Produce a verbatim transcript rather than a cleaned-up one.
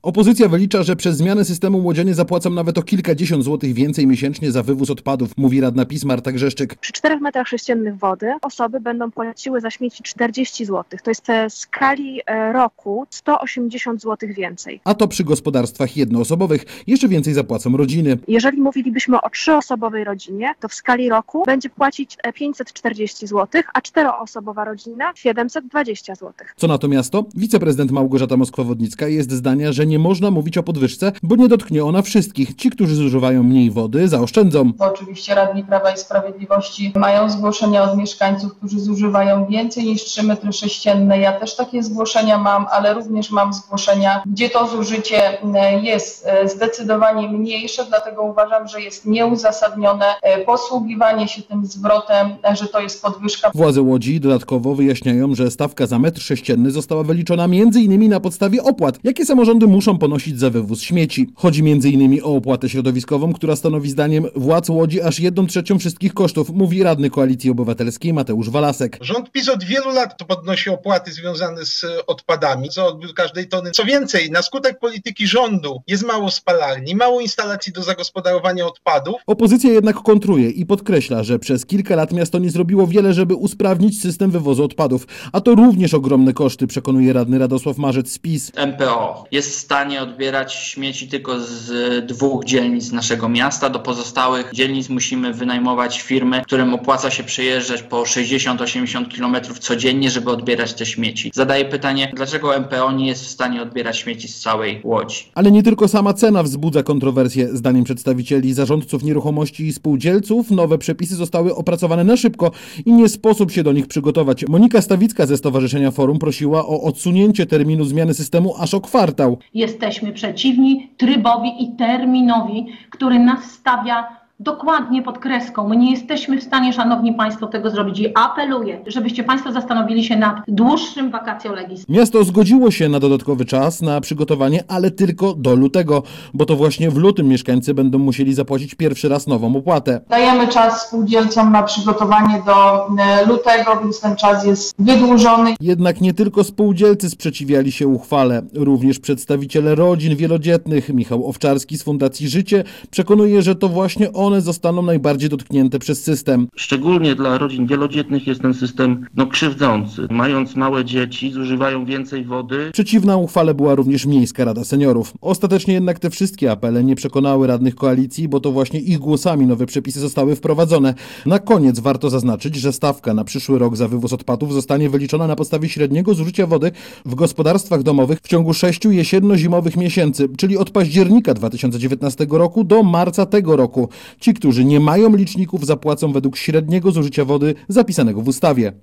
Opozycja wylicza, że przez zmianę systemu młodzianie zapłacą nawet o kilkadziesiąt złotych więcej miesięcznie za wywóz odpadów, mówi radna PiS Marta Grzeszczyk. Przy czterech metrach sześciennych wody osoby będą płaciły za śmieci czterdzieści złotych. To jest w skali roku sto osiemdziesiąt złotych więcej. A to przy gospodarstwach jednoosobowych. Jeszcze więcej zapłacą rodziny. Jeżeli mówilibyśmy o trzyosobowej rodzinie, to w skali roku będzie płacić pięćset czterdzieści złotych, a czteroosobowa rodzina siedemset dwadzieścia złotych. Co na to miasto? Wiceprezydent Małgorzata Moskwa-Wodnicka jest zdania, że nie można mówić o podwyżce, bo nie dotknie ona wszystkich. Ci, którzy zużywają mniej wody, zaoszczędzą. Oczywiście radni Prawa i Sprawiedliwości mają zgłoszenia od mieszkańców, którzy zużywają więcej niż trzy metry sześcienne. Ja też takie zgłoszenia mam, ale również mam zgłoszenia, gdzie to zużycie jest zdecydowanie mniejsze, dlatego uważam, że jest nieuzasadnione posługiwanie się tym zwrotem, że to jest podwyżka. Władze Łodzi dodatkowo wyjaśniają, że stawka za metr sześcienny została wyliczona między innymi na podstawie opłat, jakie samorządy muszą ponosić za wywóz śmieci. Chodzi między innymi o opłatę środowiskową, która stanowi zdaniem władz Łodzi aż jedną trzecią wszystkich kosztów, mówi radny Koalicji Obywatelskiej Mateusz Walasek. Rząd PiS od wielu lat to podnosi opłaty związane z odpadami, za odbiór każdej tony. Co więcej, na skutek polityki rządu jest mało spalarni, mało instalacji do zagospodarowania odpadów. Opozycja jednak kontruje i podkreśla, że przez kilka lat miasto nie zrobiło wiele, żeby usprawnić system wywozu odpadów, a to również ogromne koszty, przekonuje radny Radosław Marzec z PiS. M P O jest w stanie odbierać śmieci tylko z dwóch dzielnic naszego miasta. Do pozostałych dzielnic musimy wynajmować firmy, którym opłaca się przejeżdżać po sześćdziesiąt osiemdziesiąt kilometrów codziennie, żeby odbierać te śmieci. Zadaję pytanie, dlaczego M P O nie jest w stanie odbierać śmieci z całej Łodzi? Ale nie tylko sama cena wzbudza kontrowersje. Zdaniem przedstawicieli zarządców nieruchomości i spółdzielców nowe przepisy zostały opracowane na szybko i nie sposób się do nich przygotować. Monika Stawicka ze Stowarzyszenia Forum prosiła o odsunięcie terminu zmiany systemu aż o kwartał. Jesteśmy przeciwni trybowi i terminowi, który nas stawia dokładnie pod kreską. My nie jesteśmy w stanie, szanowni państwo, tego zrobić i apeluję, żebyście państwo zastanowili się nad dłuższym vacatio legis. Miasto zgodziło się na dodatkowy czas na przygotowanie, ale tylko do lutego, bo to właśnie w lutym mieszkańcy będą musieli zapłacić pierwszy raz nową opłatę. Dajemy czas spółdzielcom na przygotowanie do lutego, więc ten czas jest wydłużony. Jednak nie tylko spółdzielcy sprzeciwiali się uchwale. Również przedstawiciele rodzin wielodzietnych. Michał Owczarski z Fundacji Życie przekonuje, że to właśnie one zostaną najbardziej dotknięte przez system. Szczególnie dla rodzin wielodzietnych jest ten system no, krzywdzący. Mając małe dzieci, zużywają więcej wody. Przeciwna uchwale była również Miejska Rada Seniorów. Ostatecznie jednak te wszystkie apele nie przekonały radnych koalicji, bo to właśnie ich głosami nowe przepisy zostały wprowadzone. Na koniec warto zaznaczyć, że stawka na przyszły rok za wywóz odpadów zostanie wyliczona na podstawie średniego zużycia wody w gospodarstwach domowych w ciągu sześciu jesienno-zimowych miesięcy, czyli od października dwa tysiące dziewiętnastego roku do marca tego roku. Ci, którzy nie mają liczników, zapłacą według średniego zużycia wody zapisanego w ustawie.